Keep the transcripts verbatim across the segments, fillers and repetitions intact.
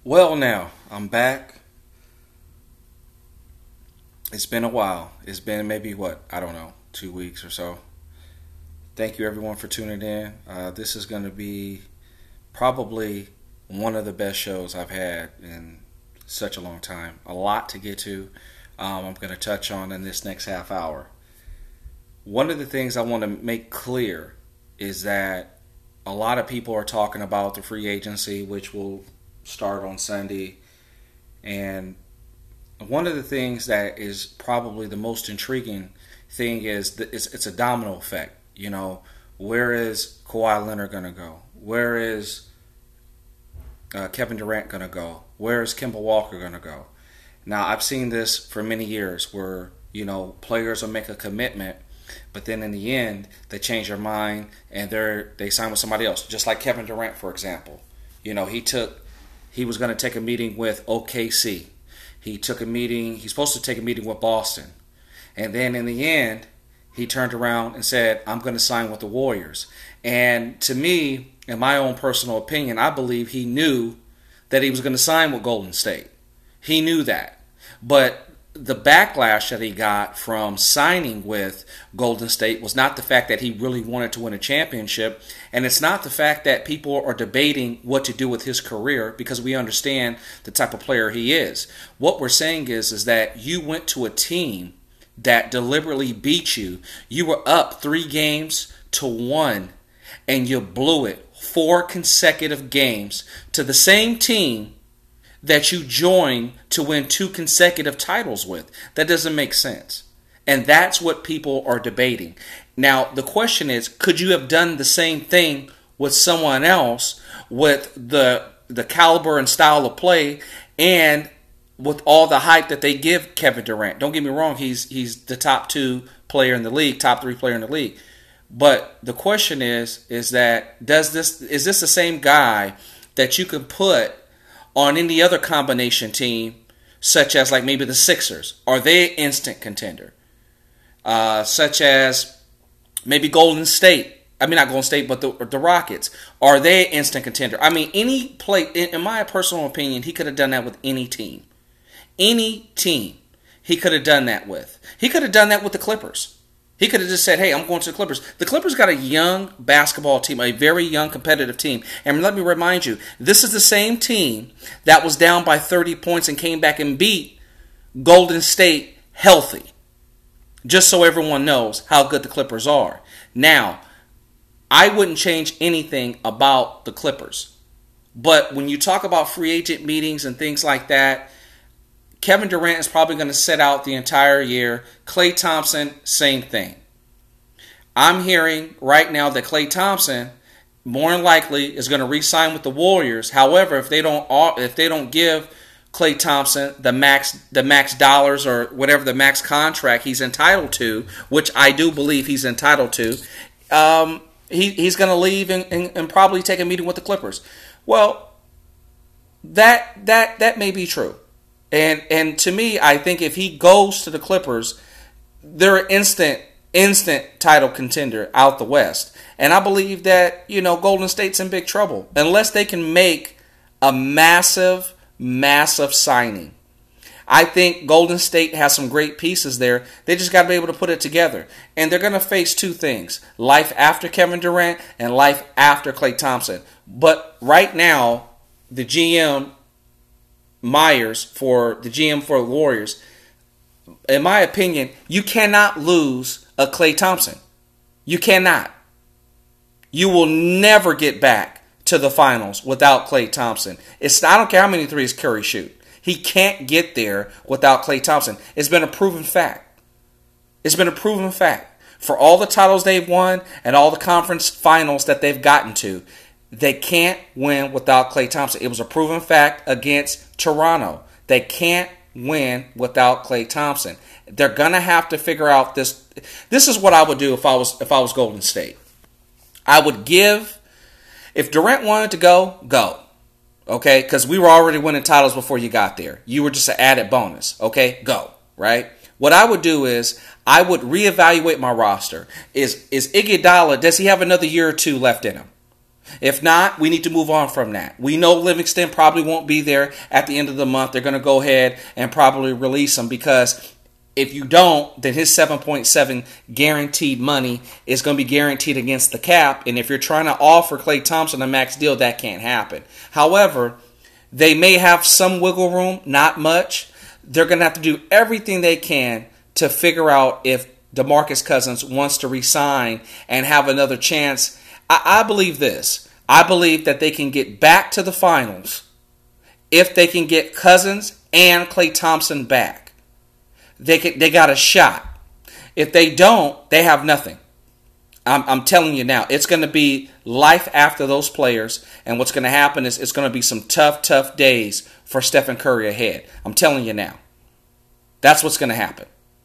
Well, now I'm back. It's been a while. It's been maybe what I don't know, two weeks or so. Thank you everyone for tuning in. Uh, this is going to be probably one of the best shows I've had in such a long time. A lot to get to. Um, I'm going to touch on in this next half hour. One of the things I want to make clear is that a lot of people are talking about the free agency, which will start on Sunday. And one of the things that is probably the most intriguing thing is that it's, it's a domino effect. You know, where is Kawhi Leonard going to go? Where is uh, Kevin Durant going to go? Where is Kemba Walker going to go? Now, I've seen this for many years where, you know, players will make a commitment, but then in the end, they change their mind and they're they sign with somebody else. Just like Kevin Durant, for example. You know, he took he was going to take a meeting with O K C. He took a meeting. He's supposed to take a meeting with Boston, and then in the end, he turned around and said, "I'm going to sign with the Warriors." And to me, in my own personal opinion, I believe he knew that he was going to sign with Golden State. He knew that, but the backlash that he got from signing with Golden State was not the fact that he really wanted to win a championship, and it's not the fact that people are debating what to do with his career, because we understand the type of player he is. What we're saying is, is that you went to a team that deliberately beat you. You were up three games to one, and you blew it four consecutive games to the same team that you joined to win two consecutive titles with. That doesn't make sense. And that's what people are debating. Now, the question is, could you have done the same thing with someone else with the the caliber and style of play and with all the hype that they give Kevin Durant? Don't get me wrong, he's he's the top two player in the league, top three player in the league. But the question is, is that does this is this the same guy that you can put on any other combination team, such as like maybe the Sixers? Are they an instant contender? Uh, such as maybe Golden State. I mean, not Golden State, but the, the Rockets. Are they an instant contender? I mean, any play, in, in my personal opinion, he could have done that with any team. Any team he could have done that with. He could have done that with the Clippers. He could have just said, hey, I'm going to the Clippers. The Clippers got a young basketball team, a very young competitive team. And let me remind you, this is the same team that was down by thirty points and came back and beat Golden State healthy. Just so everyone knows how good the Clippers are. Now, I wouldn't change anything about the Clippers. But when you talk about free agent meetings and things like that, Kevin Durant is probably going to sit out the entire year. Klay Thompson, same thing. I'm hearing right now that Klay Thompson more than likely is going to re-sign with the Warriors. However, if they don't if they don't give Klay Thompson the max the max dollars or whatever the max contract he's entitled to, which I do believe he's entitled to, um, he, he's going to leave and, and, and probably take a meeting with the Clippers. Well, that that that may be true. And and to me, I think if he goes to the Clippers, they're an instant, instant title contender out the West. And I believe that, you know, Golden State's in big trouble unless they can make a massive, massive signing. I think Golden State has some great pieces there. They just got to be able to put it together. And they're going to face two things: life after Kevin Durant and life after Klay Thompson. But right now, the G M Myers, for the G M for the Warriors, in my opinion, you cannot lose a Klay Thompson. You cannot. You will never get back to the finals without Klay Thompson. It's I don't care how many threes Curry shoot. He can't get there without Klay Thompson. It's been a proven fact. It's been a proven fact. For all the titles they've won and all the conference finals that they've gotten to, they can't win without Klay Thompson. It was a proven fact against Toronto. They can't win without Klay Thompson. They're gonna have to figure out this. This is what I would do if I was if I was Golden State. I would give, if Durant wanted to go, go. Okay, because we were already winning titles before you got there. You were just an added bonus. Okay, go. Right. What I would do is I would reevaluate my roster. Is is Iguodala? Does he have another year or two left in him? If not, we need to move on from that. We know Livingston probably won't be there at the end of the month. They're going to go ahead and probably release him, because if you don't, then his seven point seven guaranteed money is going to be guaranteed against the cap. And if you're trying to offer Klay Thompson a max deal, that can't happen. However, they may have some wiggle room, not much. They're going to have to do everything they can to figure out if DeMarcus Cousins wants to resign and have another chance. I, I believe this. I believe that they can get back to the finals if they can get Cousins and Klay Thompson back. They can, they got a shot. If they don't, they have nothing. I'm, I'm telling you now, it's going to be life after those players. And what's going to happen is it's going to be some tough, tough days for Stephen Curry ahead. I'm telling you now. That's what's going to happen,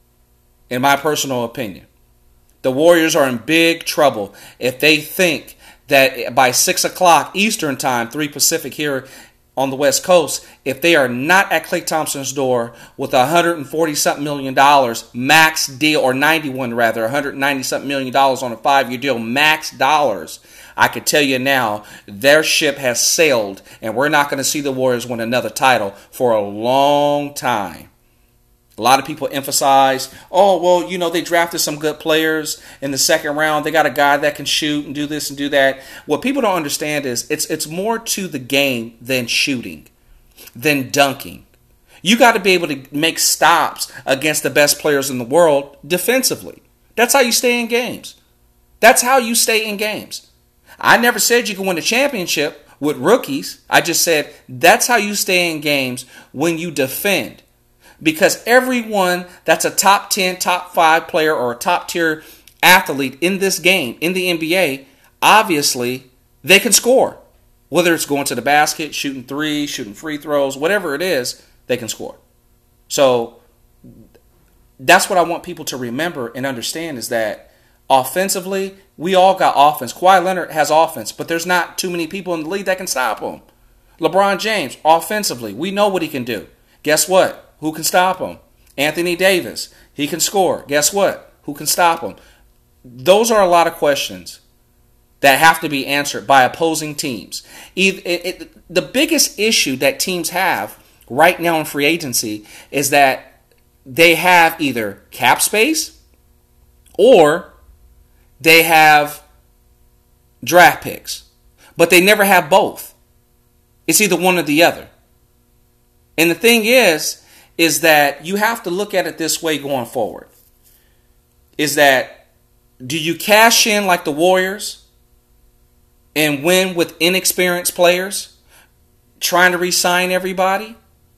in my personal opinion. The Warriors are in big trouble if they think that by six o'clock Eastern time, three Pacific here on the West Coast, if they are not at Klay Thompson's door with one hundred forty something million dollars max deal, or ninety-one rather, one hundred ninety something million dollars on a five-year deal, max dollars, I can tell you now, their ship has sailed, and we're not going to see the Warriors win another title for a long time. A lot of people emphasize, oh, well, you know, they drafted some good players in the second round. They got a guy that can shoot and do this and do that. What people don't understand is it's it's more to the game than shooting, than dunking. You got to be able to make stops against the best players in the world defensively. That's how you stay in games. That's how you stay in games. I never said you can win a championship with rookies. I just said that's how you stay in games, when you defend. Because everyone that's a top ten, top five player or a top tier athlete in this game, in the N B A, obviously they can score. Whether it's going to the basket, shooting threes, shooting free throws, whatever it is, they can score. So that's what I want people to remember and understand, is that offensively, we all got offense. Kawhi Leonard has offense, but there's not too many people in the league that can stop him. LeBron James, offensively, we know what he can do. Guess what? Who can stop him? Anthony Davis. He can score. Guess what? Who can stop him? Those are a lot of questions that have to be answered by opposing teams. It, it, it, the biggest issue that teams have right now in free agency is that they have either cap space or they have draft picks. But they never have both. It's either one or the other. And the thing is, is that you have to look at it this way going forward. Is that, do you cash in like the Warriors and win with inexperienced players trying to re-sign everybody?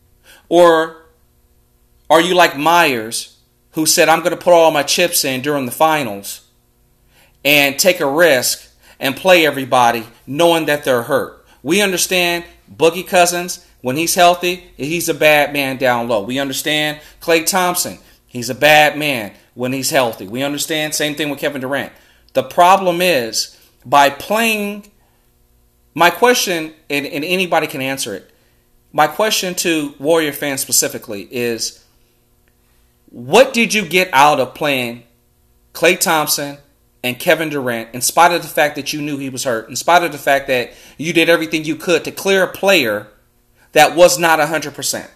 Or are you like Myers, who said, I'm going to put all my chips in during the finals and take a risk and play everybody knowing that they're hurt? We understand Boogie Cousins, when he's healthy, he's a bad man down low. We understand Klay Thompson, he's a bad man when he's healthy. We understand, same thing with Kevin Durant. The problem is, by playing, my question, and, and anybody can answer it, my question to Warrior fans specifically is, what did you get out of playing Klay Thompson and Kevin Durant, in spite of the fact that you knew he was hurt, in spite of the fact that you did everything you could to clear a player that was not one hundred percent?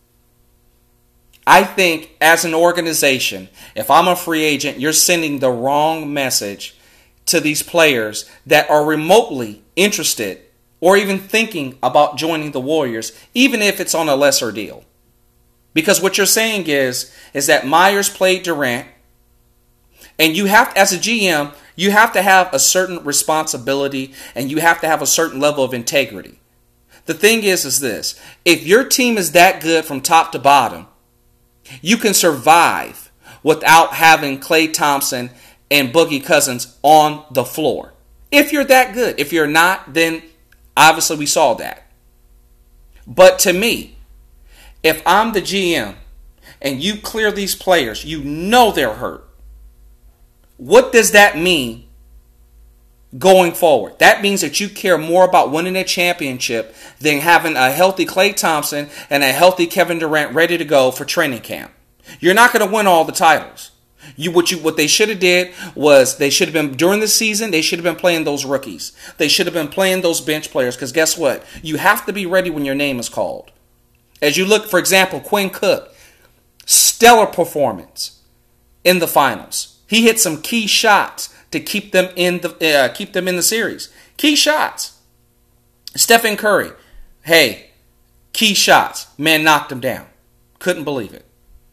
I think as an organization, if I'm a free agent, you're sending the wrong message to these players that are remotely interested or even thinking about joining the Warriors, even if it's on a lesser deal. Because what you're saying is, is that Myers played Durant, and you have, as a G M, you have to have a certain responsibility and you have to have a certain level of integrity. The thing is, is this. If your team is that good from top to bottom, you can survive without having Klay Thompson and Boogie Cousins on the floor. If you're that good. If you're not, then obviously we saw that. But to me, if I'm the G M and you clear these players, you know they're hurt. What does that mean going forward? That means that you care more about winning a championship than having a healthy Klay Thompson and a healthy Kevin Durant ready to go for training camp. You're not going to win all the titles. You what you what they should have did was they should have been during the season, they should have been playing those rookies. They should have been playing those bench players, because guess what? You have to be ready when your name is called. As you look, for example, Quinn Cook, stellar performance in the finals. He hit some key shots to keep them in the uh, keep them in the series. Key shots. Stephen Curry, hey, key shots. Man knocked him down. Couldn't believe it.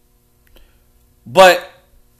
But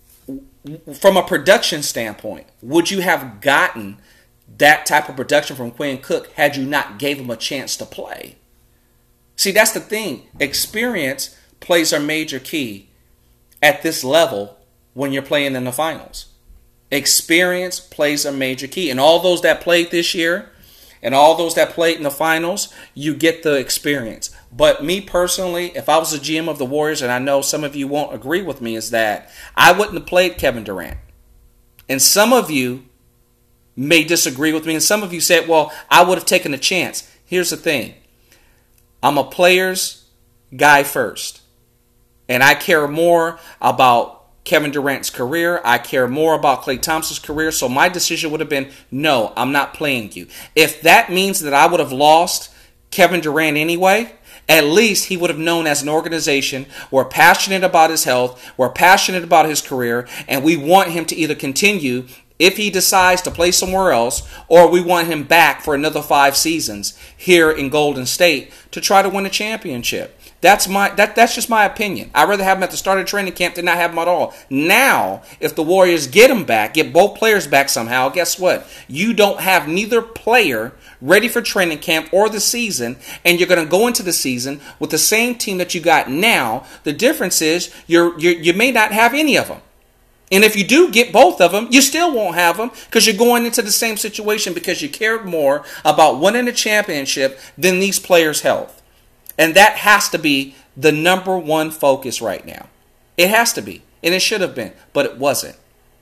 from a production standpoint, would you have gotten that type of production from Quinn Cook had you not gave him a chance to play? See, that's the thing. Experience plays a major key at this level when you're playing in the finals. Experience plays a major key. And all those that played this year and all those that played in the finals, you get the experience. But me personally, if I was the G M of the Warriors, and I know some of you won't agree with me, is that I wouldn't have played Kevin Durant. And some of you may disagree with me, and some of you said, well, I would have taken a chance. Here's the thing. I'm a player's guy first. And I care more about Kevin Durant's career. I care more about Klay Thompson's career. So my decision would have been, no, I'm not playing you. If that means that I would have lost Kevin Durant anyway, at least he would have known as an organization, we're passionate about his health, we're passionate about his career, and we want him to either continue if he decides to play somewhere else, or we want him back for another five seasons here in Golden State to try to win a championship. That's my that that's just my opinion. I'd rather have him at the start of training camp than not have him at all. Now, if the Warriors get him back, get both players back somehow, guess what? You don't have neither player ready for training camp or the season, and you're going to go into the season with the same team that you got now. The difference is you're, you're you may not have any of them. And if you do get both of them, you still won't have them because you're going into the same situation because you cared more about winning the championship than these players' health. And that has to be the number one focus right now. It has to be. And it should have been, but it wasn't.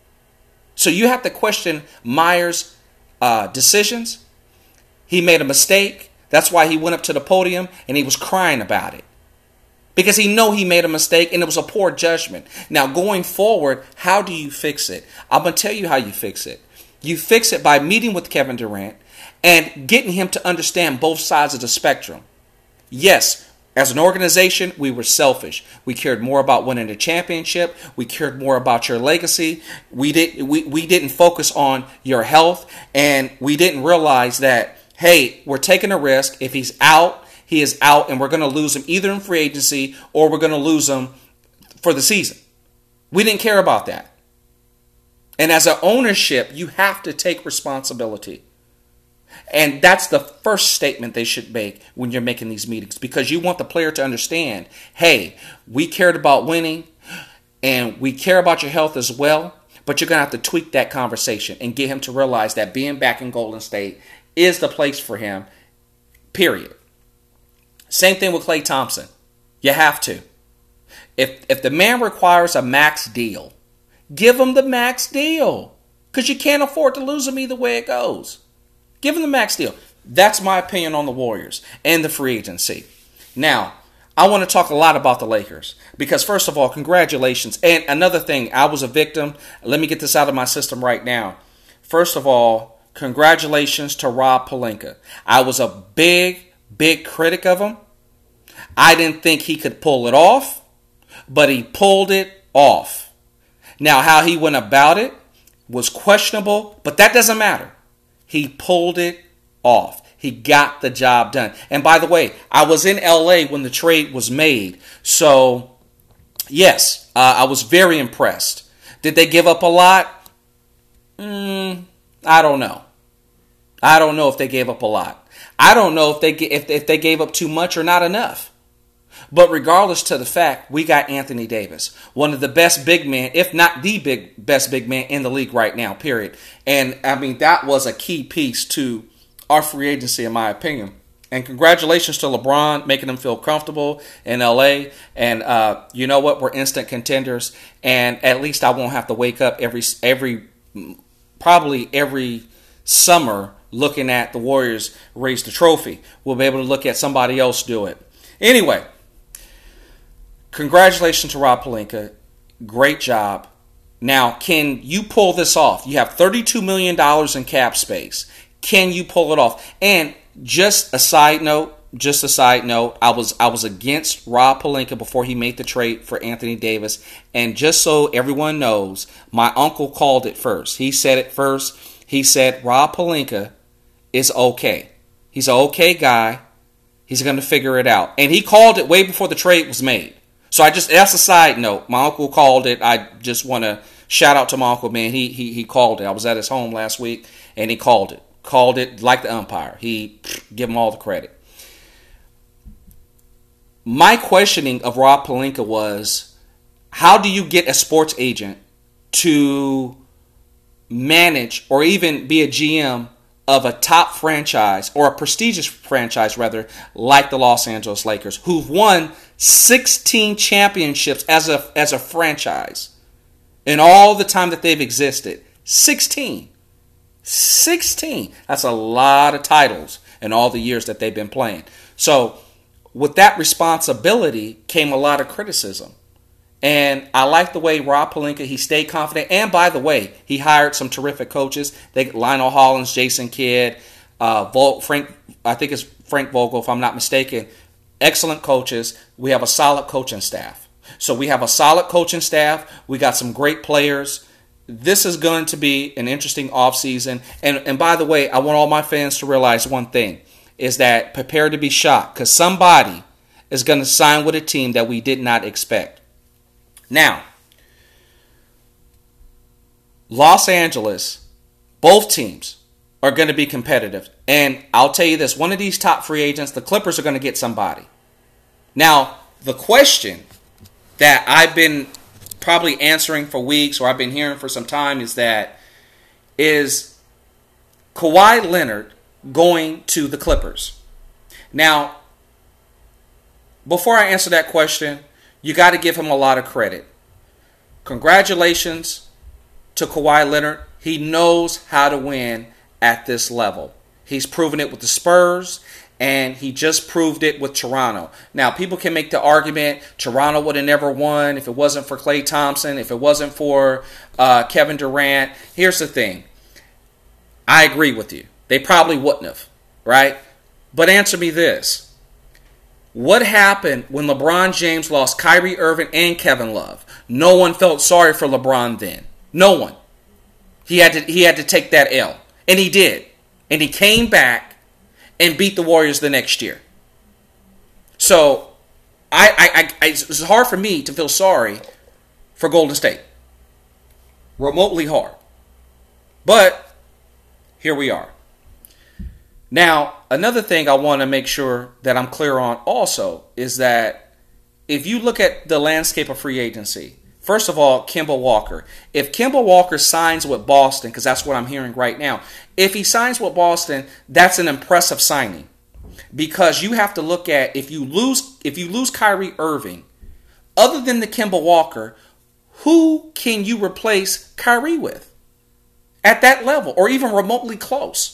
So you have to question Myers' uh, decisions. He made a mistake. That's why he went up to the podium and he was crying about it. Because he know he made a mistake and it was a poor judgment. Now going forward, how do you fix it? I'm going to tell you how you fix it. You fix it by meeting with Kevin Durant and getting him to understand both sides of the spectrum. Yes, as an organization, we were selfish. We cared more about winning the championship. We cared more about your legacy. We didn't we, we didn't focus on your health, and we didn't realize that, hey, we're taking a risk. If he's out, he is out, and we're going to lose him either in free agency or we're going to lose him for the season. We didn't care about that. And as an ownership, you have to take responsibility. And that's the first statement they should make when you're making these meetings, because you want the player to understand, hey, we cared about winning and we care about your health as well, but you're going to have to tweak that conversation and get him to realize that being back in Golden State is the place for him, period. Same thing with Klay Thompson. You have to. If, if the man requires a max deal, give him the max deal, because you can't afford to lose him either way it goes. Give him the max deal. That's my opinion on the Warriors and the free agency. Now, I want to talk a lot about the Lakers because, first of all, congratulations. And another thing, I was a victim. Let me get this out of my system right now. First of all, congratulations to Rob Pelinka. I was a big, big critic of him. I didn't think he could pull it off, but he pulled it off. Now, how he went about it was questionable, but that doesn't matter. He pulled it off. He got the job done. And by the way, I was in L A when the trade was made. So, yes, uh, I was very impressed. Did they give up a lot? Mm, I don't know. I don't know if they gave up a lot. I don't know if they if, if they gave up too much or not enough. But regardless to the fact, we got Anthony Davis, one of the best big men, if not the big best big man in the league right now, period. And, I mean, that was a key piece to our free agency, in my opinion. And congratulations to LeBron, making them feel comfortable in L A. And uh, you know what? We're instant contenders. And at least I won't have to wake up every every probably every summer looking at the Warriors raise the trophy. We'll be able to look at somebody else do it. Anyway. Congratulations to Rob Pelinka. Great job. Now, can you pull this off? You have thirty-two million dollars in cap space. Can you pull it off? And just a side note, just a side note, I was I was against Rob Pelinka before he made the trade for Anthony Davis. And just so everyone knows, my uncle called it first. He said it first. He said Rob Pelinka is okay. He's an okay guy. He's going to figure it out. And he called it way before the trade was made. So I just, that's a side note. My uncle called it. I just want to shout out to my uncle, man. He, he, he called it. I was at his home last week and he called it. Called it like the umpire. He, give him all the credit. My questioning of Rob Pelinka was, how do you get a sports agent to manage or even be a G M of a top franchise, or a prestigious franchise rather, like the Los Angeles Lakers, who've won sixteen championships as a as a franchise in all the time that they've existed? sixteen. sixteen. That's a lot of titles in all the years that they've been playing. So with that responsibility came a lot of criticism. And I like the way Rob Pelinka, he stayed confident. And by the way, he hired some terrific coaches. They Lionel Hollins, Jason Kidd, uh, Vol, Frank, I think it's Frank Vogel, if I'm not mistaken. Excellent coaches. We have a solid coaching staff. So we have a solid coaching staff. We got some great players. This is going to be an interesting offseason. And, and by the way, I want all my fans to realize one thing, is that prepare to be shocked, because somebody is going to sign with a team that we did not expect. Now, Los Angeles, both teams are going to be competitive. And I'll tell you this, one of these top free agents, the Clippers are going to get somebody. Now, the question that I've been probably answering for weeks, or I've been hearing for some time, is that, is Kawhi Leonard going to the Clippers? Now, before I answer that question, you got to give him a lot of credit. Congratulations to Kawhi Leonard. He knows how to win at this level. He's proven it with the Spurs, and he just proved it with Toronto. Now, people can make the argument Toronto would have never won if it wasn't for Klay Thompson, if it wasn't for uh, Kevin Durant. Here's the thing. I agree with you. They probably wouldn't have, right? But answer me this. What happened when LeBron James lost Kyrie Irving and Kevin Love? No one felt sorry for LeBron then. No one. He had to he had to take that L. And he did. And he came back and beat the Warriors the next year. So I, I, I it's hard for me to feel sorry for Golden State. Remotely hard. But here we are. Now, another thing I want to make sure that I'm clear on also is that if you look at the landscape of free agency, first of all, Kemba Walker. If Kemba Walker signs with Boston, because that's what I'm hearing right now, if he signs with Boston, that's an impressive signing. Because you have to look at, if you lose if you lose Kyrie Irving, other than the Kemba Walker, who can you replace Kyrie with at that level, or even remotely close?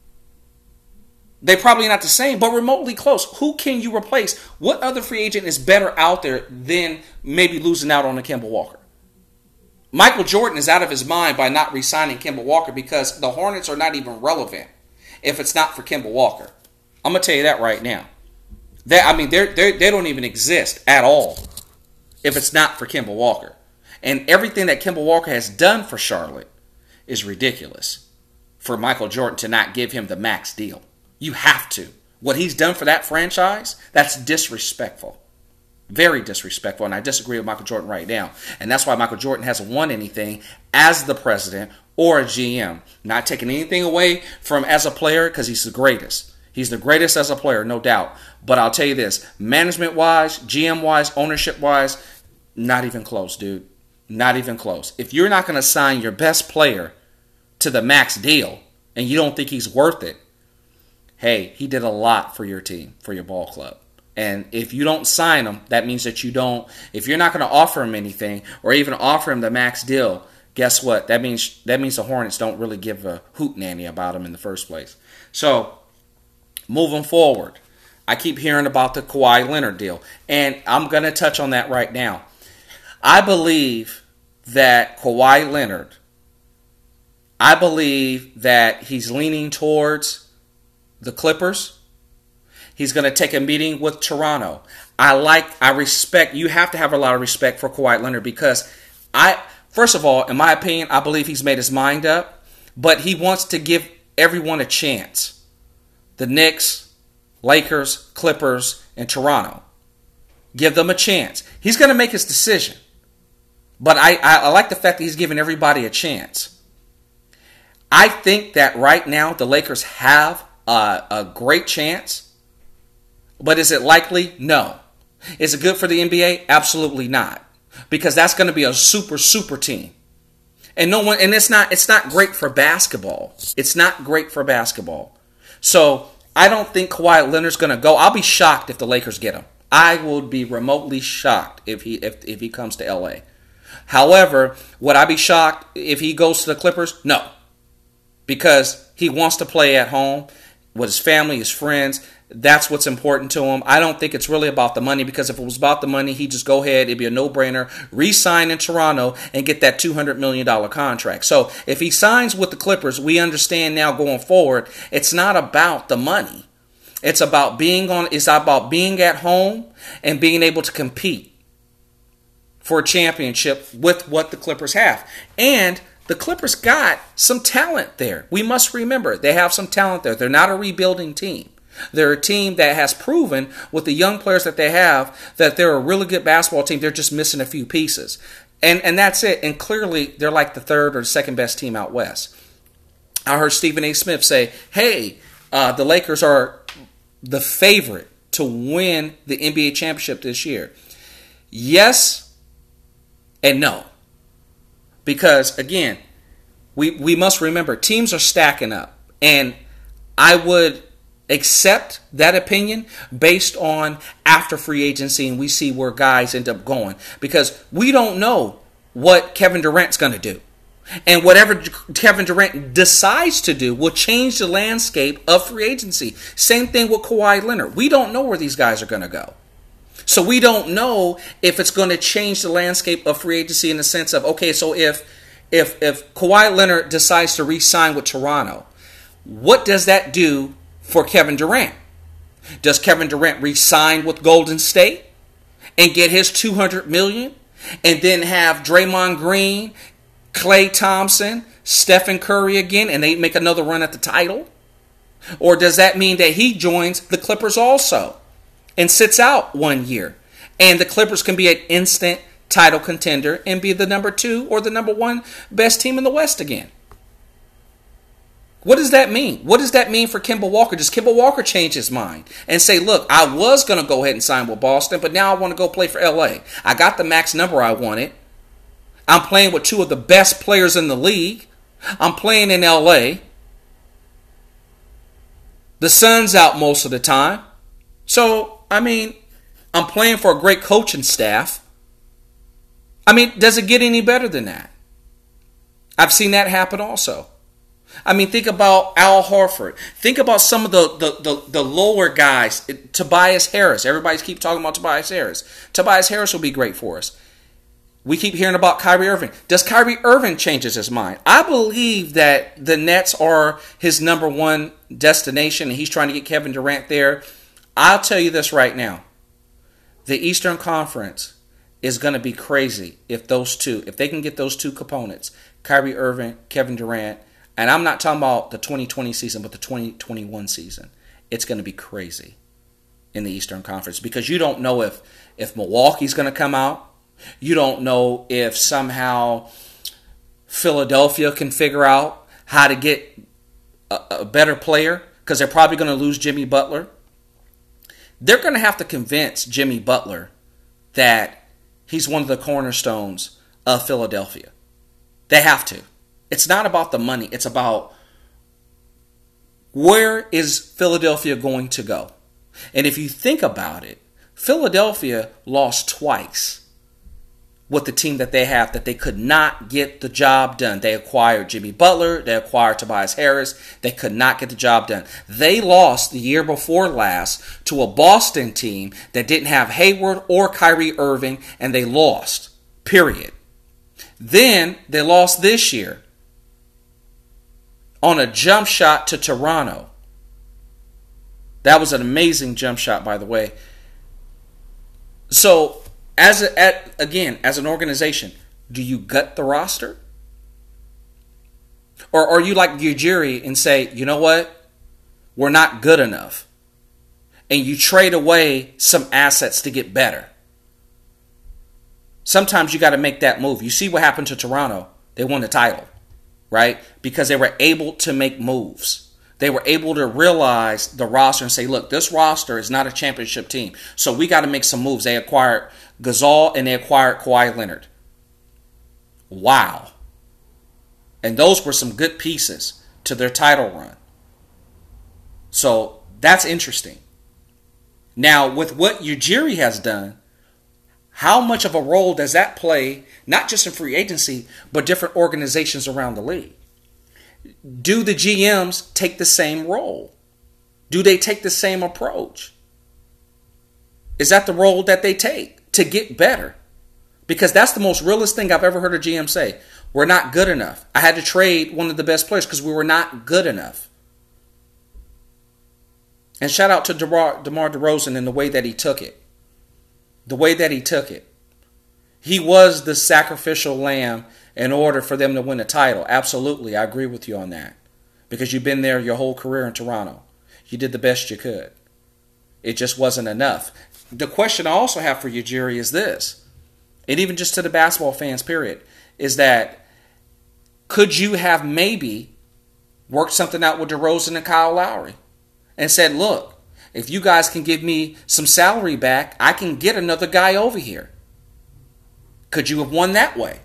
They're probably not the same, but remotely close. Who can you replace? What other free agent is better out there than maybe losing out on a Kemba Walker? Michael Jordan is out of his mind by not re-signing Kemba Walker, because the Hornets are not even relevant if it's not for Kemba Walker. I'm going to tell you that right now. They, I mean, they're, they're, they don't even exist at all if it's not for Kemba Walker. And everything that Kemba Walker has done for Charlotte is ridiculous for Michael Jordan to not give him the max deal. You have to. What he's done for that franchise, that's disrespectful. Very disrespectful. And I disagree with Michael Jordan right now. And that's why Michael Jordan hasn't won anything as the president or a G M. Not taking anything away from as a player, because he's the greatest. He's the greatest as a player, no doubt. But I'll tell you this, management-wise, G M-wise, ownership-wise, not even close, dude. Not even close. If you're not going to sign your best player to the max deal and you don't think he's worth it, hey, he did a lot for your team, for your ball club. And if you don't sign him, that means that you don't, if you're not going to offer him anything or even offer him the max deal, guess what? That means that means the Hornets don't really give a hootenanny about him in the first place. So, moving forward, I keep hearing about the Kawhi Leonard deal. And I'm going to touch on that right now. I believe that Kawhi Leonard, I believe that he's leaning towards the Clippers. He's going to take a meeting with Toronto. I like, I respect, you have to have a lot of respect for Kawhi Leonard because I, first of all, in my opinion, I believe he's made his mind up, but he wants to give everyone a chance. The Knicks, Lakers, Clippers, and Toronto. Give them a chance. He's going to make his decision. But I, I, I like the fact that he's giving everybody a chance. I think that right now the Lakers have a, a great chance. But is it likely? No. Is it good for the N B A? Absolutely not. Because that's going to be a super, super team. And no one, and it's not, it's not great for basketball. It's not great for basketball. So I don't think Kawhi Leonard's going to go. I'll be shocked if the Lakers get him. I would be remotely shocked if he if, if he comes to L A. However, would I be shocked if he goes to the Clippers? No. Because he wants to play at home with his family, his friends. That's what's important to him. I don't think it's really about the money because if it was about the money, he'd just go ahead. It'd be a no-brainer. Re-sign in Toronto and get that two hundred million dollars contract. So if he signs with the Clippers, we understand now going forward, it's not about the money. It's about being on. It's about being at home and being able to compete for a championship with what the Clippers have. And the Clippers got some talent there. We must remember they have some talent there. They're not a rebuilding team. They're a team that has proven with the young players that they have that they're a really good basketball team. They're just missing a few pieces. And and that's it. And clearly they're like the third or the second best team out west. I heard Stephen A. Smith say, hey, uh, the Lakers are the favorite to win the N B A championship this year. Yes and no. Because, again, we, we must remember teams are stacking up. And I would accept that opinion based on after free agency and we see where guys end up going. Because we don't know what Kevin Durant's going to do. And whatever Kevin Durant decides to do will change the landscape of free agency. Same thing with Kawhi Leonard. We don't know where these guys are going to go. So we don't know if it's going to change the landscape of free agency in the sense of, okay, so if if if Kawhi Leonard decides to re-sign with Toronto, what does that do for Kevin Durant? Does Kevin Durant re-sign with Golden State and get his two hundred million dollars and then have Draymond Green, Klay Thompson, Stephen Curry again, and they make another run at the title? Or does that mean that he joins the Clippers also and sits out one year? And the Clippers can be an instant title contender and be the number two or the number one best team in the West again. What does that mean? What does that mean for Kemba Walker? Does Kemba Walker change his mind and say, look, I was going to go ahead and sign with Boston, but now I want to go play for L A. I got the max number I wanted. I'm playing with two of the best players in the league. I'm playing in L A. The sun's out most of the time. So, I mean, I'm playing for a great coaching staff. I mean, does it get any better than that? I've seen that happen also. I mean, think about Al Horford. Think about some of the, the, the, the lower guys. Tobias Harris. Everybody keeps talking about Tobias Harris. Tobias Harris will be great for us. We keep hearing about Kyrie Irving. Does Kyrie Irving change his mind? I believe that the Nets are his number one destination, and he's trying to get Kevin Durant there. I'll tell you this right now. The Eastern Conference is going to be crazy if those two, if they can get those two components, Kyrie Irving, Kevin Durant, and I'm not talking about the twenty twenty season, but the twenty twenty-one season. It's going to be crazy in the Eastern Conference because you don't know if, if Milwaukee's going to come out. You don't know if somehow Philadelphia can figure out how to get a, a better player because they're probably going to lose Jimmy Butler. They're going to have to convince Jimmy Butler that he's one of the cornerstones of Philadelphia. They have to. It's not about the money. It's about where is Philadelphia going to go? And if you think about it, Philadelphia lost twice with the team that they have that they could not get the job done. They acquired Jimmy Butler. They acquired Tobias Harris. They could not get the job done. They lost the year before last to a Boston team that didn't have Hayward or Kyrie Irving, and they lost. Period. Then they lost this year on a jump shot to Toronto. That was an amazing jump shot, by the way. So, as a, at, again, as an organization, do you gut the roster? Or are you like Ujiri and say, you know what? We're not good enough. And you trade away some assets to get better. Sometimes you got to make that move. You see what happened to Toronto. They won the title, right? Because they were able to make moves. They were able to realize the roster and say, look, this roster is not a championship team. So we got to make some moves. They acquired Gasol and they acquired Kawhi Leonard. Wow. And those were some good pieces to their title run. So that's interesting. Now, with what Ujiri has done, how much of a role does that play, not just in free agency, but different organizations around the league? Do the G Ms take the same role? Do they take the same approach? Is that the role that they take to get better? Because that's the most realist thing I've ever heard a G M say. We're not good enough. I had to trade one of the best players because we were not good enough. And shout out to DeMar, DeMar DeRozan in the way that he took it. The way that he took it. He was the sacrificial lamb in order for them to win a title. Absolutely, I agree with you on that. Because you've been there your whole career in Toronto. You did the best you could. It just wasn't enough. The question I also have for you, Jerry, is this. And even just to the basketball fans, period. Is that could you have maybe worked something out with DeRozan and Kyle Lowry? And said, look, if you guys can give me some salary back, I can get another guy over here. Could you have won that way?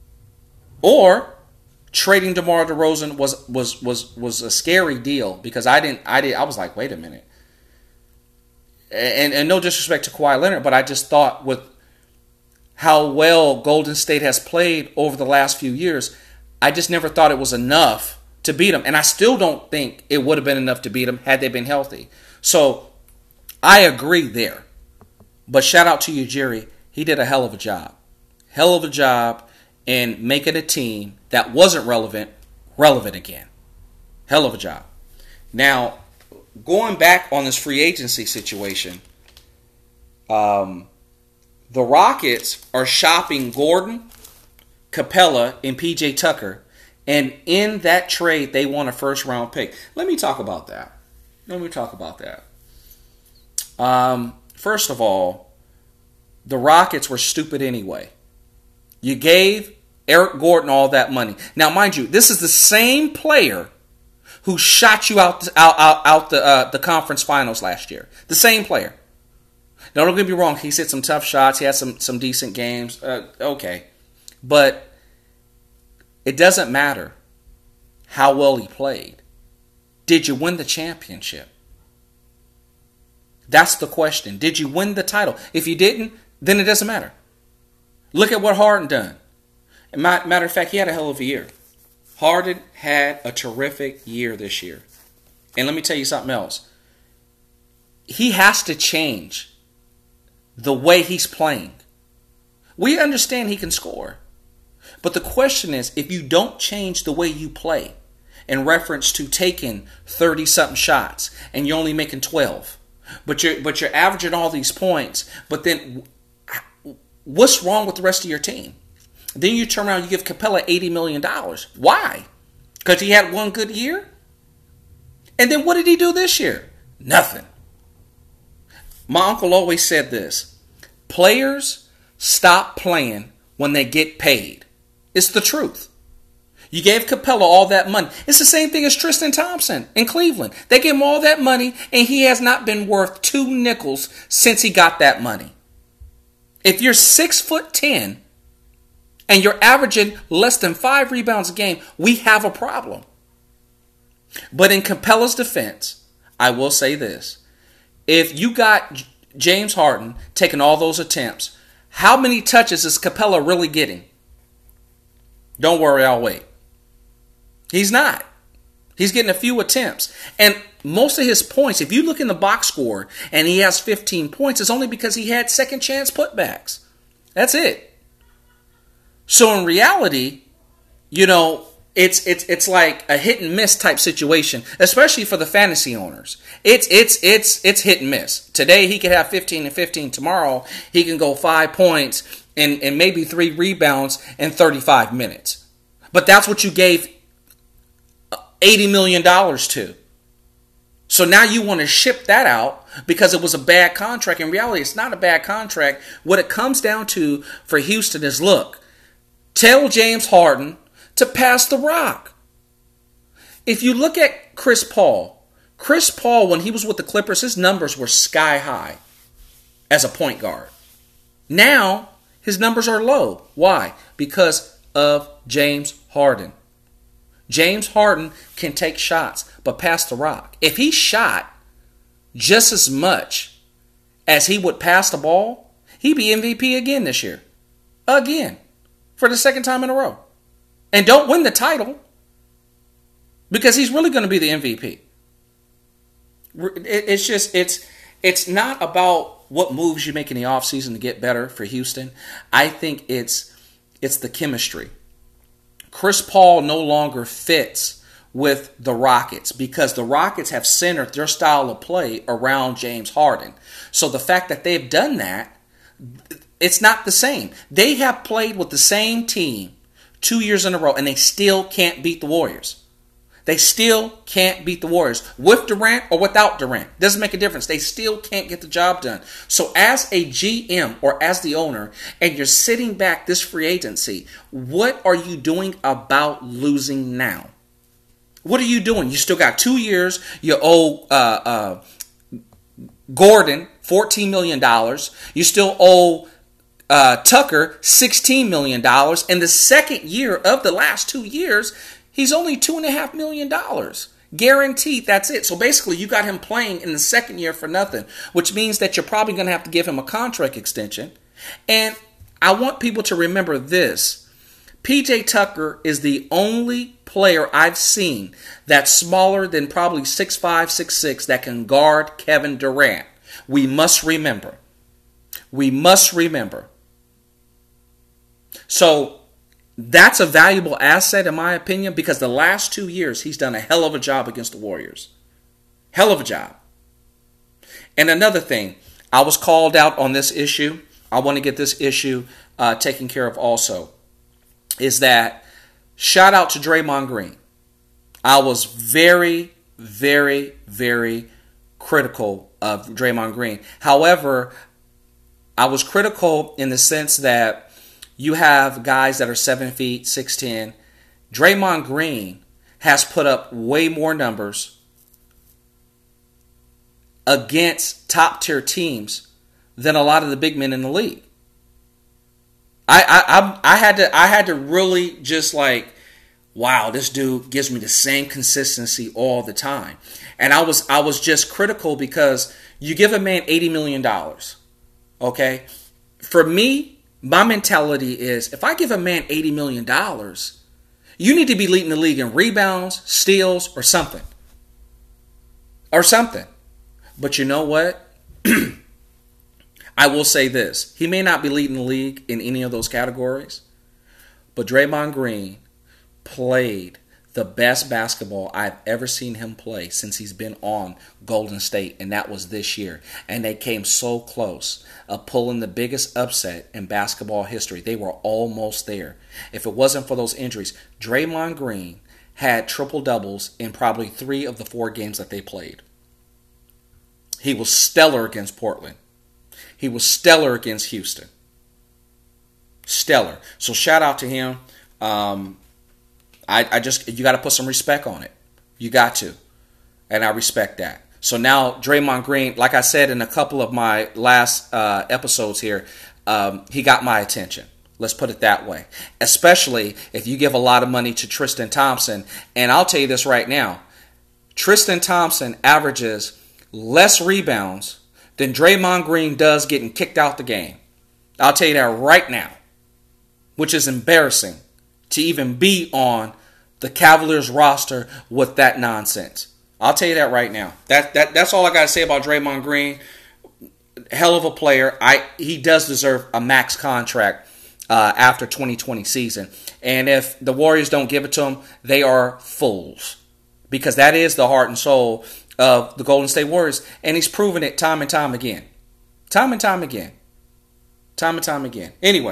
Or trading DeMar DeRozan was was was was a scary deal because I didn't I did I was like, wait a minute. And and no disrespect to Kawhi Leonard, but I just thought with how well Golden State has played over the last few years, I just never thought it was enough to beat them. And I still don't think it would have been enough to beat them had they been healthy. So I agree there. But shout out to you, Jerry. He did a hell of a job. Hell of a job in making a team that wasn't relevant, relevant again. Hell of a job. Now, going back on this free agency situation, um, the Rockets are shopping Gordon, Capella, and P J Tucker. And in that trade, they want a first-round pick. Let me talk about that. Let me talk about that. Um, first of all, the Rockets were stupid anyway. You gave Eric Gordon all that money. Now, mind you, this is the same player who shot you out out out, out the uh, the conference finals last year. The same player. Now, don't get me wrong. He's hit some tough shots. He had some some decent games. Uh, okay, but it doesn't matter how well he played. Did you win the championship? That's the question. Did you win the title? If you didn't, then it doesn't matter. Look at what Harden done. Matter of fact, he had a hell of a year. Harden had a terrific year this year. And let me tell you something else. He has to change the way he's playing. We understand he can score. But the question is, if you don't change the way you play in reference to taking thirty-something shots and you're only making twelve, but you're, but you're averaging all these points, but then what's wrong with the rest of your team? Then you turn around and you give Capella eighty million dollars. Why? Because he had one good year? And then what did he do this year? Nothing. My uncle always said this. Players stop playing when they get paid. It's the truth. You gave Capella all that money. It's the same thing as Tristan Thompson in Cleveland. They gave him all that money, and he has not been worth two nickels since he got that money. If you're six foot ten and you're averaging less than five rebounds a game, we have a problem. But in Capella's defense, I will say this. If you got James Harden taking all those attempts, how many touches is Capella really getting? Don't worry, I'll wait. He's not. He's getting a few attempts. And most of his points, if you look in the box score and he has fifteen points, it's only because he had second chance putbacks. That's it. So in reality, you know, it's it's it's like a hit and miss type situation, especially for the fantasy owners. It's it's it's it's hit and miss. Today he could have fifteen and fifteen. Tomorrow he can go five points and, and maybe three rebounds in thirty-five minutes. But that's what you gave eighty million dollars to. So now you want to ship that out because it was a bad contract. In reality, it's not a bad contract. What it comes down to for Houston is, look, tell James Harden to pass the rock. If you look at Chris Paul, Chris Paul, when he was with the Clippers, his numbers were sky high as a point guard. Now, his numbers are low. Why? Because of James Harden. James Harden can take shots, but pass the rock. If he shot just as much as he would pass the ball, he'd be M V P again this year. Again. For the second time in a row. And don't win the title because he's really going to be the M V P. It's just, it's it's not about what moves you make in the offseason to get better for Houston. I think it's it's the chemistry. Chris Paul no longer fits with the Rockets because the Rockets have centered their style of play around James Harden. So the fact that they've done that, it's not the same. They have played with the same team two years in a row, and they still can't beat the Warriors. They still can't beat the Warriors. With Durant or without Durant. Doesn't make a difference. They still can't get the job done. So as a G M or as the owner, and you're sitting back this free agency, what are you doing about losing now? What are you doing? You still got two years. You owe uh, uh, Gordon fourteen million dollars. You still owe uh, Tucker sixteen million dollars. And the second year of the last two years, he's only two point five million dollars. Guaranteed, that's it. So basically, you got him playing in the second year for nothing, which means that you're probably going to have to give him a contract extension. And I want people to remember this. P J Tucker is the only player I've seen that's smaller than probably six five, six six that can guard Kevin Durant. We must remember. We must remember. So that's a valuable asset in my opinion because the last two years he's done a hell of a job against the Warriors. Hell of a job. And another thing, I was called out on this issue. I want to get this issue uh, taken care of also. Is that shout out to Draymond Green. I was very, very, very critical of Draymond Green. However, I was critical in the sense that you have guys that are seven feet, six ten. Draymond Green has put up way more numbers against top tier teams than a lot of the big men in the league. I, I I had to I had to really just like, wow, this dude gives me the same consistency all the time. And I was I was just critical because you give a man eighty million dollars. Okay? For me, my mentality is if I give a man eighty million dollars, you need to be leading the league in rebounds, steals, or something. Or something. But you know what? I will say this. He may not be leading the league in any of those categories, but Draymond Green played the best basketball I've ever seen him play since he's been on Golden State, and that was this year. And they came so close of pulling the biggest upset in basketball history. They were almost there. If it wasn't for those injuries, Draymond Green had triple-doubles in probably three of the four games that they played. He was stellar against Portland. He was stellar against Houston. Stellar. So shout out to him. Um, I, I just, you got to put some respect on it. You got to. And I respect that. So now Draymond Green, like I said in a couple of my last uh, episodes here, um, he got my attention. Let's put it that way. Especially if you give a lot of money to Tristan Thompson. And I'll tell you this right now. Tristan Thompson averages less rebounds than Draymond Green does getting kicked out the game. I'll tell you that right now. Which is embarrassing to even be on the Cavaliers roster with that nonsense. I'll tell you that right now. That that that's all I got to say about Draymond Green. Hell of a player. I he does deserve a max contract. uh, after twenty twenty season. And if the Warriors don't give it to him, they are fools. Because that is the heart and soul of the Golden State Warriors. And he's proven it time and time again. Time and time again. Time and time again. Anyway,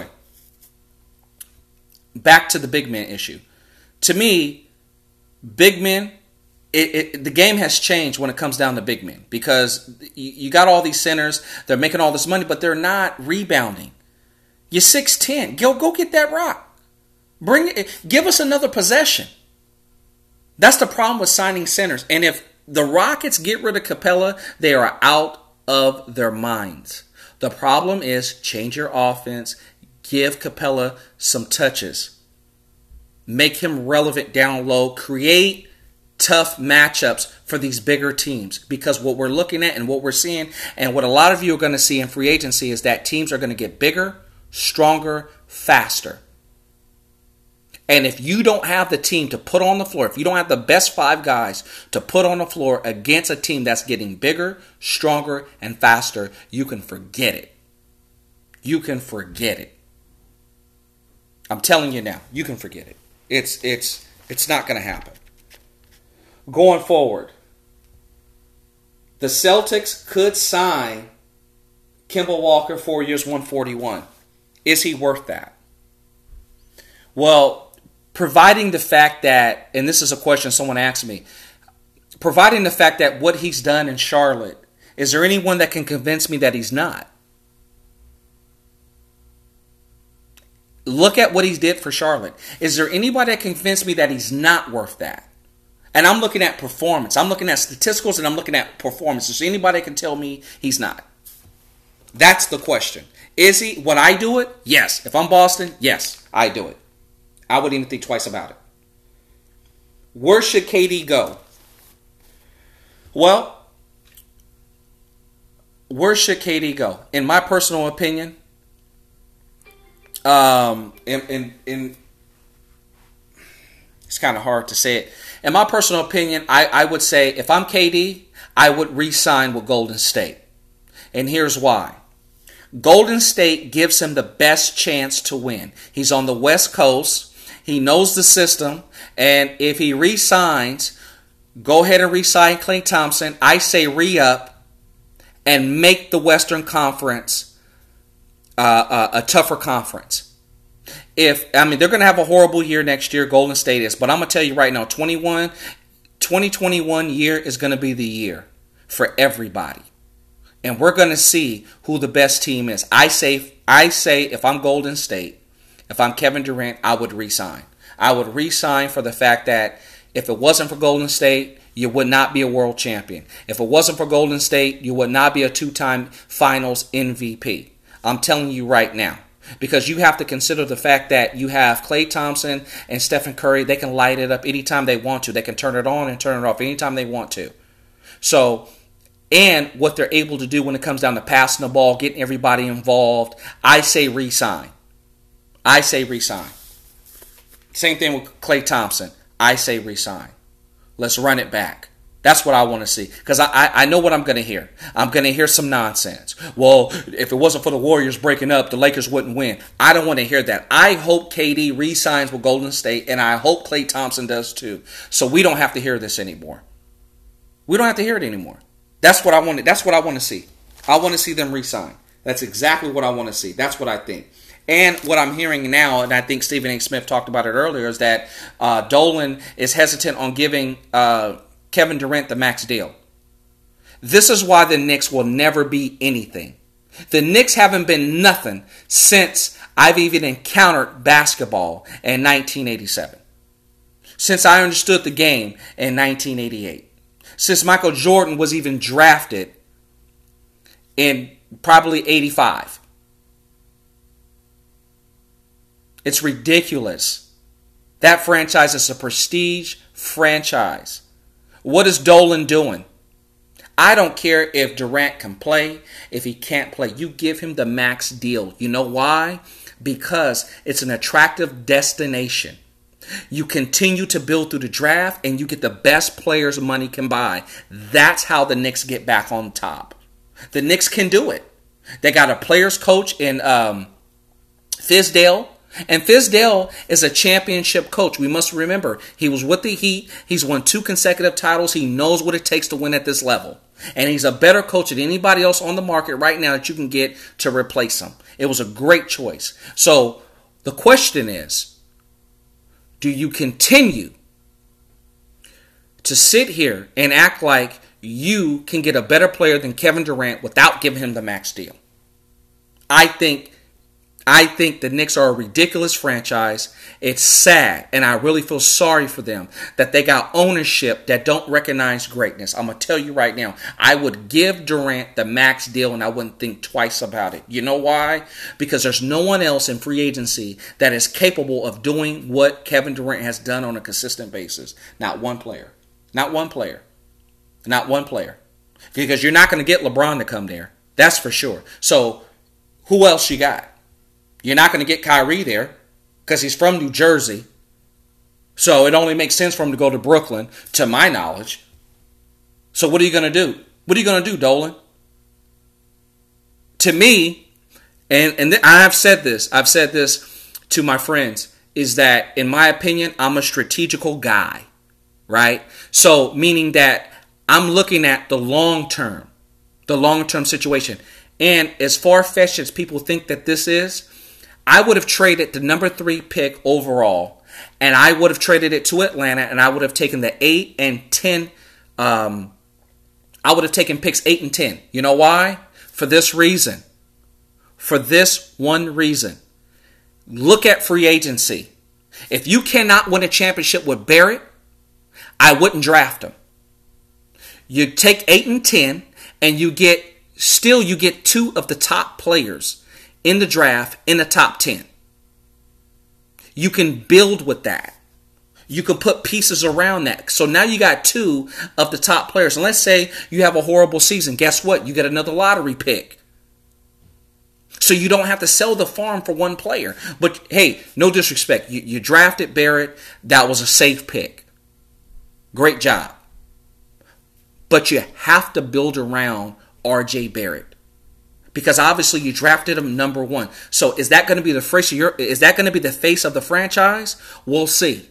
back to the big man issue. To me, big men, it, it, the game has changed when it comes down to big men. Because you, you got all these centers, they're making all this money, but they're not rebounding. You're six ten. Go, go get that rock. Bring it. Give us another possession. That's the problem with signing centers. And if the Rockets get rid of Capella, they are out of their minds. The problem is change your offense, give Capella some touches, make him relevant down low, create tough matchups for these bigger teams. Because what we're looking at and what we're seeing and what a lot of you are going to see in free agency is that teams are going to get bigger, stronger, faster. And if you don't have the team to put on the floor, if you don't have the best five guys to put on the floor against a team that's getting bigger, stronger, and faster, you can forget it. You can forget it. I'm telling you now, you can forget it. It's it's it's not going to happen. Going forward, the Celtics could sign Kemba Walker four years, one forty-one. Is he worth that? Well, providing the fact that, and this is a question someone asked me, providing the fact that what he's done in Charlotte, is there anyone that can convince me that he's not? Look at what he did for Charlotte. Is there anybody that can convince me that he's not worth that? And I'm looking at performance. I'm looking at statisticals and I'm looking at performance. Is there anybody that can tell me he's not? That's the question. Is he? Would I do it? Yes. If I'm Boston, yes, I do it. I wouldn't even think twice about it. Where should K D go? Well, where should K D go? In my personal opinion, um, in, in, in it's kind of hard to say it. In my personal opinion, I, I would say if I'm K D, I would re-sign with Golden State. And here's why. Golden State gives him the best chance to win. He's on the West Coast. He knows the system, and if he re-signs, go ahead and re-sign Klay Thompson. I say re-up and make the Western Conference uh, a, a tougher conference. If I mean, they're going to have a horrible year next year, Golden State is, but I'm going to tell you right now, twenty-one, twenty twenty-one year is going to be the year for everybody. And we're going to see who the best team is. I say, I say if I'm Golden State, if I'm Kevin Durant, I would re-sign. I would re-sign for the fact that if it wasn't for Golden State, you would not be a world champion. If it wasn't for Golden State, you would not be a two-time finals M V P. I'm telling you right now. Because you have to consider the fact that you have Klay Thompson and Stephen Curry. They can light it up anytime they want to. They can turn it on and turn it off anytime they want to. So, and what they're able to do when it comes down to passing the ball, getting everybody involved, I say re-sign. I say resign. Same thing with Klay Thompson. I say resign. Let's run it back. That's what I want to see. Because I, I, I know what I'm going to hear. I'm going to hear some nonsense. Well, if it wasn't for the Warriors breaking up, the Lakers wouldn't win. I don't want to hear that. I hope K D re-signs with Golden State, and I hope Klay Thompson does too. So we don't have to hear this anymore. We don't have to hear it anymore. That's what I want. That's what I want to see. I want to see them re-sign. That's exactly what I want to see. That's what I think. And what I'm hearing now, and I think Stephen A. Smith talked about it earlier, is that uh, Dolan is hesitant on giving uh, Kevin Durant the max deal. This is why the Knicks will never be anything. The Knicks haven't been nothing since I've even encountered basketball in nineteen eighty-seven. Since I understood the game in nineteen eighty-eight. Since Michael Jordan was even drafted in probably eighty-five. It's ridiculous. That franchise is a prestige franchise. What is Dolan doing? I don't care if Durant can play, if he can't play. You give him the max deal. You know why? Because it's an attractive destination. You continue to build through the draft and you get the best players money can buy. That's how the Knicks get back on top. The Knicks can do it. They got a players coach in um, Fizdale. And Fizdale is a championship coach. We must remember, he was with the Heat. He's won two consecutive titles. He knows what it takes to win at this level. And he's a better coach than anybody else on the market right now that you can get to replace him. It was a great choice. So the question is, do you continue to sit here and act like you can get a better player than Kevin Durant without giving him the max deal? I think I think the Knicks are a ridiculous franchise. It's sad, and I really feel sorry for them that they got ownership that don't recognize greatness. I'm going to tell you right now, I would give Durant the max deal, and I wouldn't think twice about it. You know why? Because there's no one else in free agency that is capable of doing what Kevin Durant has done on a consistent basis. Not one player. Not one player. Not one player. Because you're not going to get LeBron to come there. That's for sure. So, who else you got? You're not going to get Kyrie there because he's from New Jersey. So it only makes sense for him to go to Brooklyn, to my knowledge. So what are you going to do? What are you going to do, Dolan? To me, and, and th- I have said this, I've said this to my friends, is that, in my opinion, I'm a strategical guy, right? So meaning that I'm looking at the long term, the long-term situation. And as far-fetched as people think that this is, I would have traded the number three pick overall, and I would have traded it to Atlanta, and I would have taken the eight and ten. Um, I would have taken picks eight and ten. You know why? For this reason. For this one reason. Look at free agency. If you cannot win a championship with Barrett, I wouldn't draft him. You take eight and ten, and you get still you get two of the top players in the draft in the top ten. You can build with that. You can put pieces around that. So now you got two of the top players. And let's say you have a horrible season. Guess what? You get another lottery pick. So you don't have to sell the farm for one player. But hey, no disrespect. You, you drafted Barrett. That was a safe pick. Great job. But you have to build around R J Barrett. Because obviously you drafted him number one. So is that going to be the face of your, is that going to be the face of the franchise? We'll see.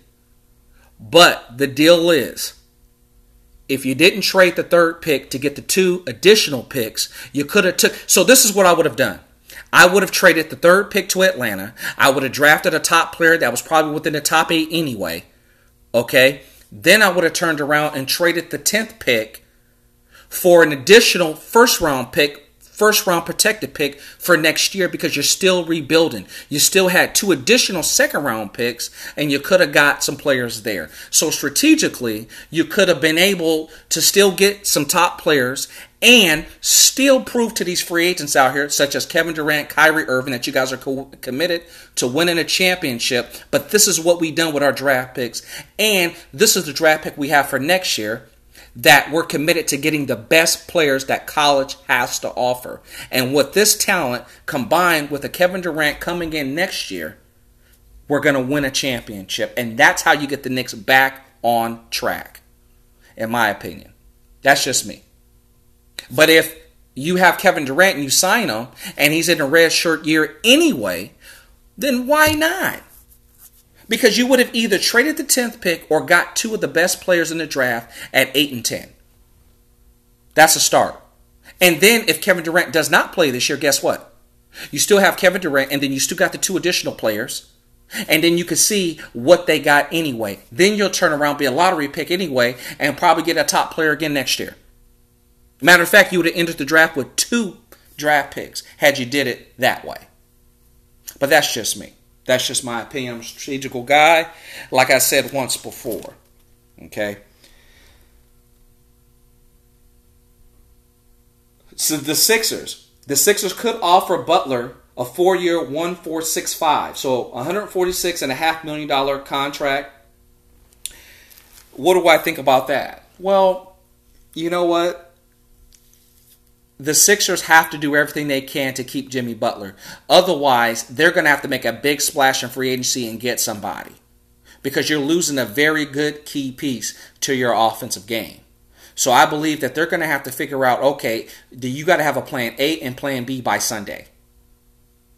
But the deal is, if you didn't trade the third pick to get the two additional picks, you could have took. So this is what I would have done. I would have traded the third pick to Atlanta. I would have drafted a top player that was probably within the top eight anyway. Okay. Then I would have turned around and traded the tenth pick for an additional first round pick. First round protected pick for next year because you're still rebuilding. You still had two additional second round picks and you could have got some players there. So strategically, you could have been able to still get some top players and still prove to these free agents out here, such as Kevin Durant, Kyrie Irving, that you guys are co- committed to winning a championship. But this is what we've done with our draft picks. And this is the draft pick we have for next year, that we're committed to getting the best players that college has to offer. And with this talent, combined with a Kevin Durant coming in next year, we're going to win a championship. And that's how you get the Knicks back on track, in my opinion. That's just me. But if you have Kevin Durant and you sign him, and he's in a red shirt year anyway, then why not? Because you would have either traded the tenth pick or got two of the best players in the draft at eight and ten. That's a start. And then if Kevin Durant does not play this year, guess what? You still have Kevin Durant, and then you still got the two additional players. And then you can see what they got anyway. Then you'll turn around, be a lottery pick anyway, and probably get a top player again next year. Matter of fact, you would have entered the draft with two draft picks had you did it that way. But that's just me. That's just my opinion. I'm a strategical guy, like I said once before. Okay? So the Sixers. The Sixers could offer Butler a four-year, one point four six five. So one hundred forty-six point five million dollars contract. What do I think about that? Well, you know what? The Sixers have to do everything they can to keep Jimmy Butler. Otherwise, they're going to have to make a big splash in free agency and get somebody. Because you're losing a very good key piece to your offensive game. So I believe that they're going to have to figure out, okay, do you got to have a plan A and plan B by Sunday.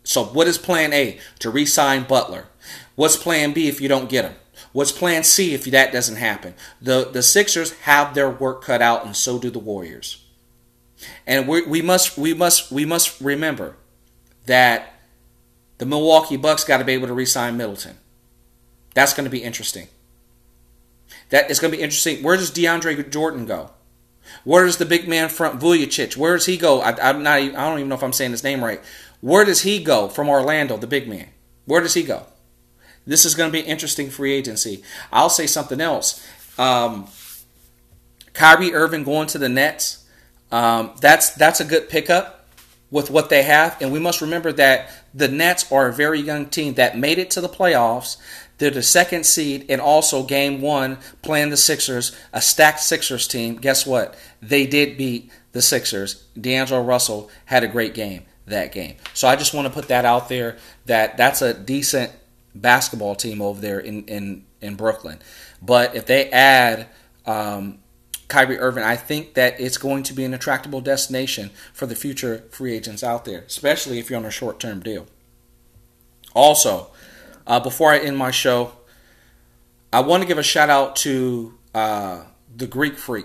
So what is plan A? To re-sign Butler. What's plan B if you don't get him? What's plan C if that doesn't happen? The the Sixers have their work cut out, and so do the Warriors. And we, we must we must we must remember that the Milwaukee Bucks got to be able to re-sign Middleton. That's going to be interesting. That is going to be interesting. Where does DeAndre Jordan go? Where does the big man front Vujacic? Where does he go? I, I'm not. I don't even know if I'm saying his name right. Where does he go from Orlando? The big man. Where does he go? This is going to be interesting free agency. I'll say something else. Um, Kyrie Irving going to the Nets. Um, that's that's a good pickup with what they have, and we must remember that the Nets are a very young team that made it to the playoffs. They're the second seed, and also game one playing the Sixers, a stacked Sixers team. Guess what? They did beat the Sixers. D'Angelo Russell had a great game that game. So I just want to put that out there, that that's a decent basketball team over there in, in, in Brooklyn. But if they add um, Kyrie Irving, I think that it's going to be an attractable destination for the future free agents out there, especially if you're on a short-term deal. Also, uh, before I end my show, I want to give a shout-out to uh, the Greek Freak,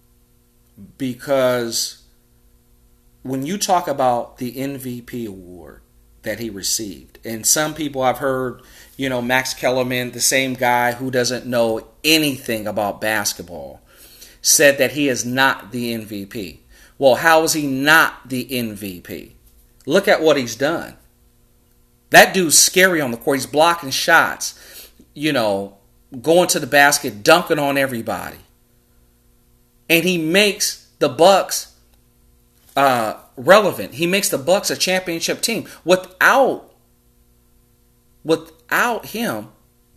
because when you talk about the M V P award that he received, and some people I've heard, you know, Max Kellerman, the same guy who doesn't know anything about basketball, said that he is not the M V P. Well, how is he not the M V P? Look at what he's done. That dude's scary on the court. He's blocking shots, you know, going to the basket, dunking on everybody. And he makes the Bucks uh, relevant. He makes the Bucks a championship team. Without, without him,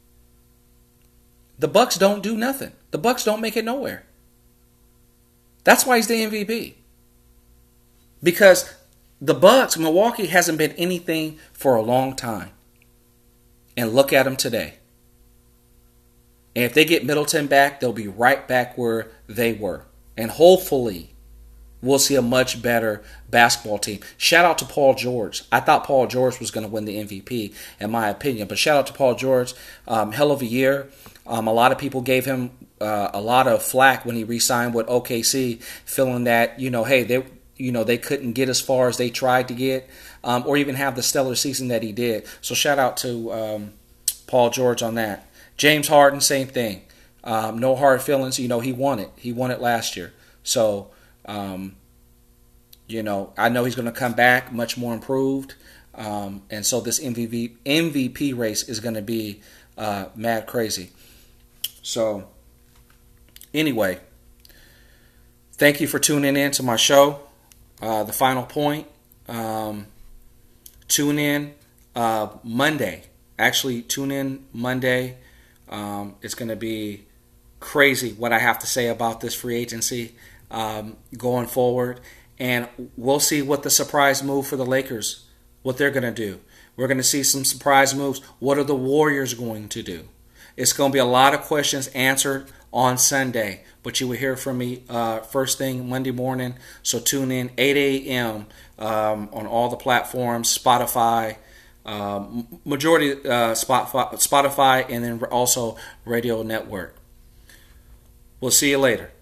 the Bucks don't do nothing. The Bucks don't make it nowhere. That's why he's the M V P. Because the Bucks, Milwaukee hasn't been anything for a long time. And look at them today. And if they get Middleton back, they'll be right back where they were. And hopefully, we'll see a much better basketball team. Shout out to Paul George. I thought Paul George was going to win the M V P, in my opinion. But shout out to Paul George. Um, hell of a year. Um, a lot of people gave him uh, a lot of flack when he re-signed with O K C, feeling that, you know, hey, they, you know, they couldn't get as far as they tried to get, um, or even have the stellar season that he did. So shout out to um, Paul George on that. James Harden, same thing. Um, no hard feelings. You know, he won it. He won it last year. So, um, you know, I know he's going to come back much more improved. Um, and so this M V P, M V P race is going to be uh, mad crazy. So, anyway, thank you for tuning in to my show. Uh, the final point, um, tune in uh, Monday. Actually, tune in Monday. Um, it's going to be crazy what I have to say about this free agency um, going forward. And we'll see what the surprise move for the Lakers, what they're going to do. We're going to see some surprise moves. What are the Warriors going to do? It's going to be a lot of questions answered on Sunday. But you will hear from me uh, first thing Monday morning. So tune in eight a.m. Um, on all the platforms, Spotify, Um, majority uh, Spotify, Spotify, and then also Radio Network. We'll see you later.